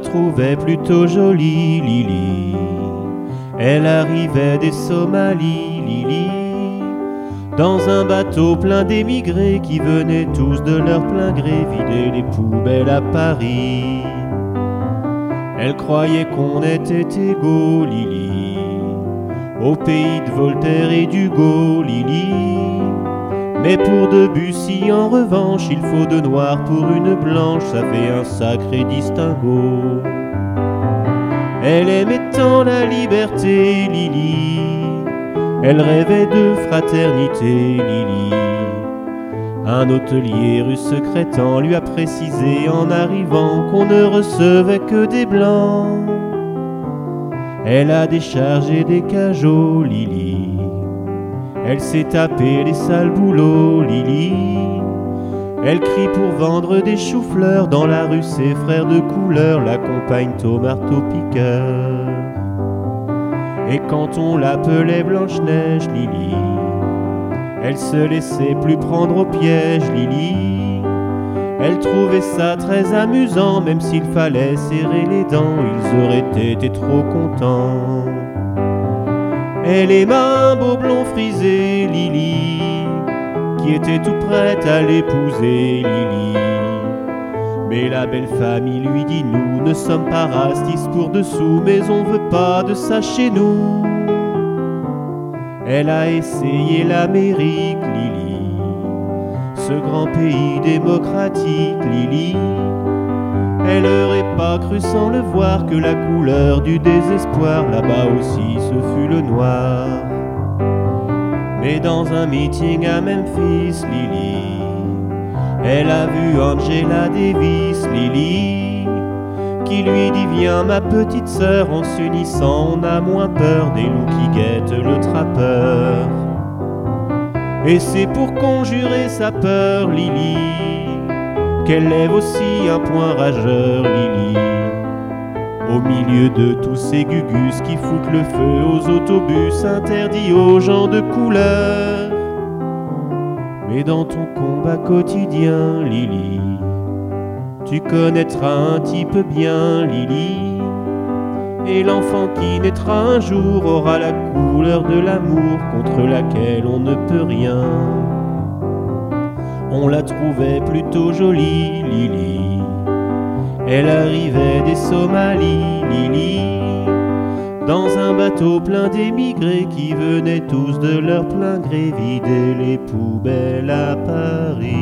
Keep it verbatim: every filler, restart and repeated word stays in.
trouvait plutôt jolie, Lily. Elle arrivait des Somalies, Lily, dans un bateau plein d'émigrés qui venaient tous de leur plein gré vider les poubelles à Paris. Elle croyait qu'on était égaux, Lily, au pays de Voltaire et d'Hugo, Lily. Mais pour Debussy, en revanche, il faut deux noirs pour une blanche, ça fait un sacré distinguo. Elle aimait tant la liberté, Lily, elle rêvait de fraternité, Lily. Un hôtelier russe secrétant lui a précisé en arrivant qu'on ne recevait que des blancs. Elle a déchargé des cajots, Lily, elle s'est tapée les sales boulots, Lily. Elle crie pour vendre des choux-fleurs dans la rue, ses frères de couleur l'accompagnent au marteau-piqueur. Et quand on l'appelait Blanche-Neige, Lily, elle se laissait plus prendre au piège, Lily. Elle trouvait ça très amusant, même s'il fallait serrer les dents, ils auraient été trop contents. Elle aima un beau blond frisé, Lily, qui était tout prête à l'épouser, Lily. Mais la belle famille lui dit: nous ne sommes pas racistes pour dessous, mais on veut pas de ça chez nous. Elle a essayé l'Amérique, Lily, ce grand pays démocratique, Lily. Elle aurait pas cru sans le voir que la couleur du désespoir là-bas aussi ce fut le noir. Mais dans un meeting à Memphis, Lily, elle a vu Angela Davis, Lily, qui lui dit: viens ma petite sœur, en s'unissant on a moins peur des loups qui guettent le trappeur. Et c'est pour conjurer sa peur, Lily, qu'elle lève aussi un poing rageur, Lily, au milieu de tous ces gugus qui foutent le feu aux autobus interdits aux gens de couleur. Mais dans ton combat quotidien, Lily, tu connaîtras un type bien, Lily, et l'enfant qui naîtra un jour aura la couleur de l'amour contre laquelle on ne peut rien. On la trouvait plutôt jolie, Lily, elle arrivait des Somalies, Lily, dans un bateau plein d'émigrés qui venaient tous de leur plein gré vider les poubelles à Paris.